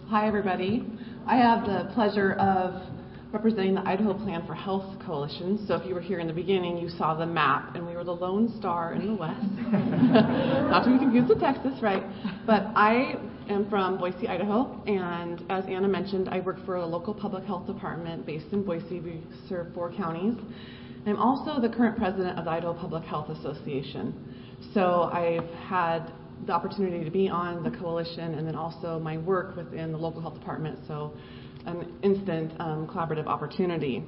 Hi, everybody. I have the pleasure of representing the Idaho Plan for Health Coalition. So if you were here in the beginning, you saw the map, and we were the lone star in the west. Not to be confused with Texas, right? But I am from Boise, Idaho, and as Anna mentioned, I work for a local public health department based in Boise. We serve 4 counties. I'm also the current president of the Idaho Public Health Association. So I've had the opportunity to be on the coalition and then also my work within the local health department, so an instant collaborative opportunity.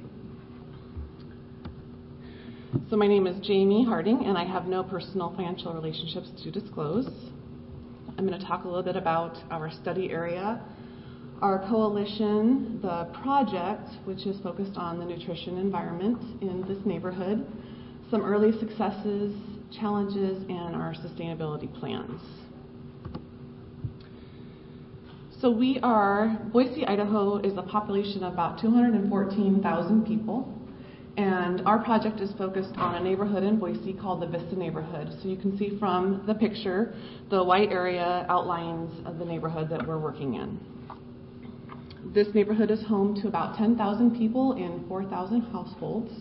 So my name is Jamie Harding, and I have no personal financial relationships to disclose. I'm going to talk a little bit about our study area, our coalition, the project, which is focused on the nutrition environment in this neighborhood, some early successes, challenges, and our sustainability plans. So Boise, Idaho is a population of about 214,000 people, and our project is focused on a neighborhood in Boise called the Vista neighborhood. So you can see from the picture, the white area outlines of the neighborhood that we're working in. This neighborhood is home to about 10,000 people in 4,000 households.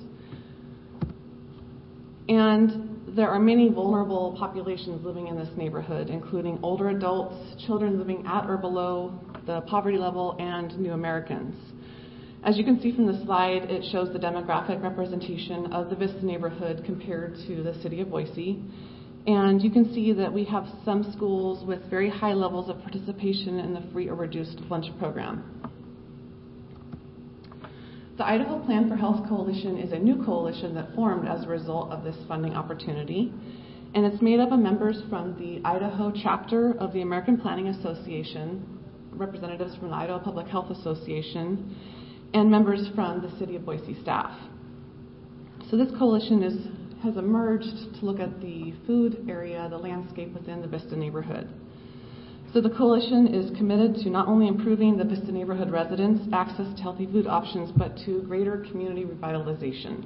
And there are many vulnerable populations living in this neighborhood, including older adults, children living at or below the poverty level, and new Americans. As you can see from the slide, it shows the demographic representation of the Vista neighborhood compared to the city of Boise. And you can see that we have some schools with very high levels of participation in the free or reduced lunch program. The Idaho Plan for Health Coalition is a new coalition that formed as a result of this funding opportunity, and it's made up of members from the Idaho chapter of the American Planning Association, representatives from the Idaho Public Health Association, and members from the City of Boise staff. So this coalition has emerged to look at the food area, the landscape within the Vista neighborhood. So the coalition is committed to not only improving the Vista neighborhood residents' access to healthy food options, but to greater community revitalization.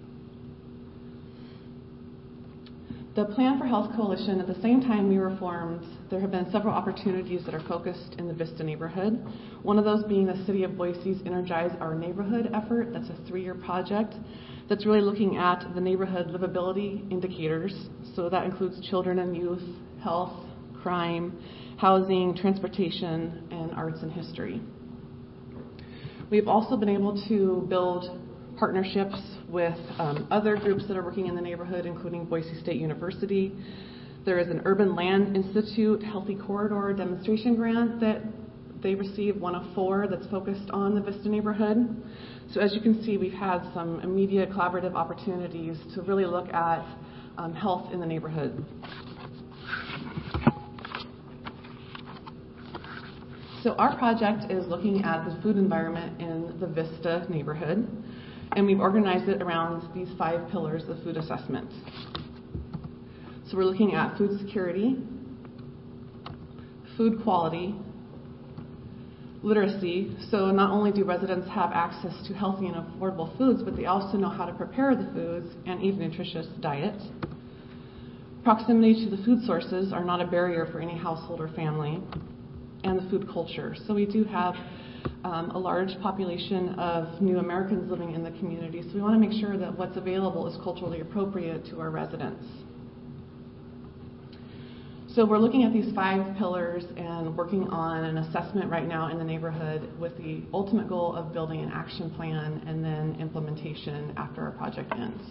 The Plan for Health Coalition, at the same time we were formed, there have been several opportunities that are focused in the Vista neighborhood. One of those being the City of Boise's Energize Our Neighborhood effort. That's a 3-year project that's really looking at the neighborhood livability indicators. So that includes children and youth, health, crime, housing, transportation, and arts and history. We've also been able to build partnerships with other groups that are working in the neighborhood, including Boise State University. There is an Urban Land Institute Healthy Corridor demonstration grant that they received, one of 4 that's focused on the Vista neighborhood. So as you can see, we've had some immediate collaborative opportunities to really look at health in the neighborhood. So our project is looking at the food environment in the Vista neighborhood, and we've organized it around these 5 pillars of food assessment. So we're looking at food security, food quality, literacy. So not only do residents have access to healthy and affordable foods, but they also know how to prepare the foods and eat a nutritious diet. Proximity to the food sources are not a barrier for any household or family. And the food culture. So we do have a large population of new Americans living in the community. So we want to make sure that what's available is culturally appropriate to our residents. So we're looking at these 5 pillars and working on an assessment right now in the neighborhood with the ultimate goal of building an action plan and then implementation after our project ends.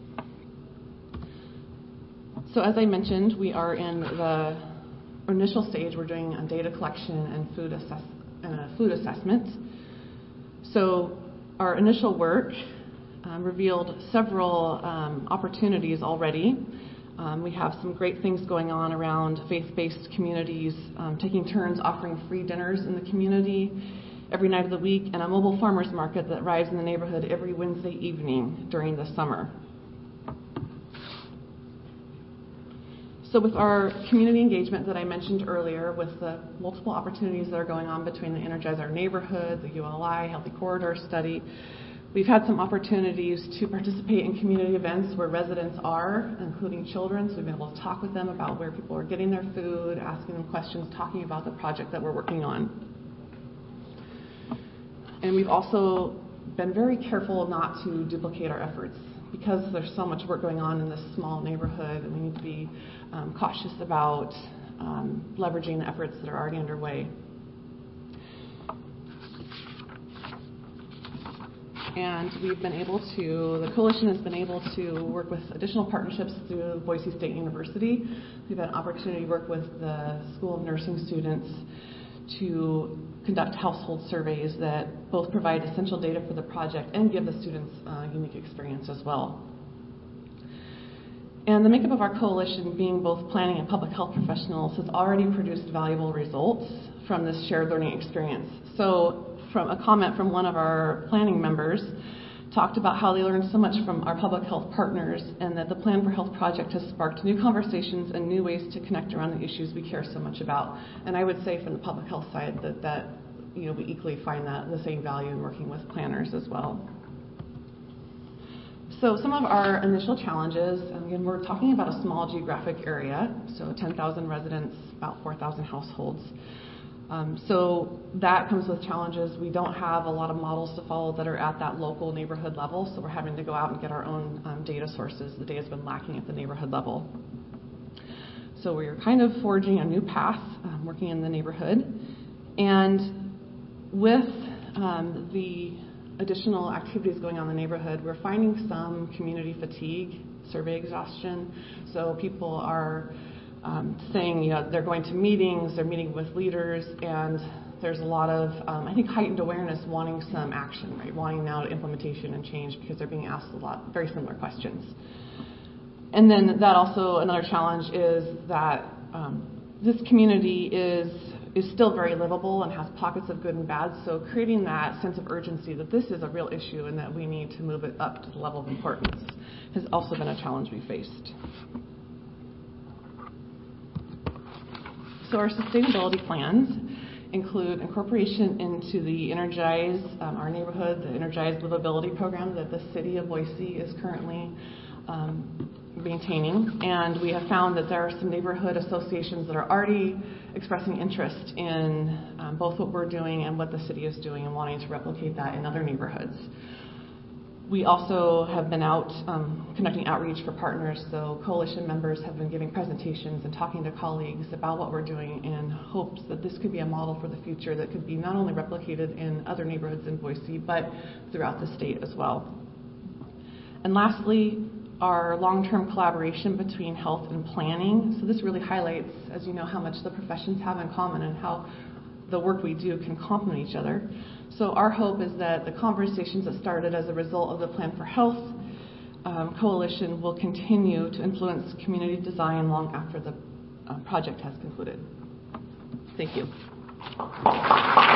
So as I mentioned, we are in the initial stage. We're doing a data collection and food assessment. So our initial work revealed several opportunities already. We have some great things going on around faith-based communities, taking turns offering free dinners in the community every night of the week, and a mobile farmers market that arrives in the neighborhood every Wednesday evening during the summer. So with our community engagement that I mentioned earlier, with the multiple opportunities that are going on between the Energize Our Neighborhood, the ULI Healthy Corridor study, we've had some opportunities to participate in community events where residents are, including children. So we've been able to talk with them about where people are getting their food, asking them questions, talking about the project that we're working on. And we've also been very careful not to duplicate our efforts because there's so much work going on in this small neighborhood, and we need to be cautious about leveraging the efforts that are already underway. And the coalition has been able to work with additional partnerships through Boise State University. We've had an opportunity to work with the School of Nursing students to conduct household surveys that both provide essential data for the project and give the students a unique experience as well. And the makeup of our coalition, being both planning and public health professionals, has already produced valuable results from this shared learning experience. So from a comment from one of our planning members talked about how they learned so much from our public health partners, and that the Plan for Health project has sparked new conversations and new ways to connect around the issues we care so much about. And I would say from the public health side that we equally find that the same value in working with planners as well. So some of our initial challenges, again, we're talking about a small geographic area, so 10,000 residents, about 4,000 households. So that comes with challenges. We don't have a lot of models to follow that are at that local neighborhood level, so we're having to go out and get our own data sources. The data's been lacking at the neighborhood level. So we're kind of forging a new path, working in the neighborhood. And with the additional activities going on in the neighborhood, we're finding some community fatigue, survey exhaustion. So people are saying, they're going to meetings, they're meeting with leaders, and there's a lot of, I think, heightened awareness, wanting some action, right? Wanting now implementation and change because they're being asked a lot, very similar questions. And then that also, another challenge is that this community is still very livable and has pockets of good and bad, so creating that sense of urgency that this is a real issue and that we need to move it up to the level of importance has also been a challenge we faced. So our sustainability plans include incorporation into the Energize Our Neighborhood, the Energize Livability program that the city of Boise is currently maintaining. And we have found that there are some neighborhood associations that are already expressing interest in both what we're doing and what the city is doing and wanting to replicate that in other neighborhoods. We also have been out conducting outreach for partners, so coalition members have been giving presentations and talking to colleagues about what we're doing in hopes that this could be a model for the future that could be not only replicated in other neighborhoods in Boise, but throughout the state as well. And lastly, our long-term collaboration between health and planning. So this really highlights, as you know, how much the professions have in common and how the work we do can complement each other. So our hope is that the conversations that started as a result of the Plan for Health coalition will continue to influence community design long after the project has concluded. Thank you.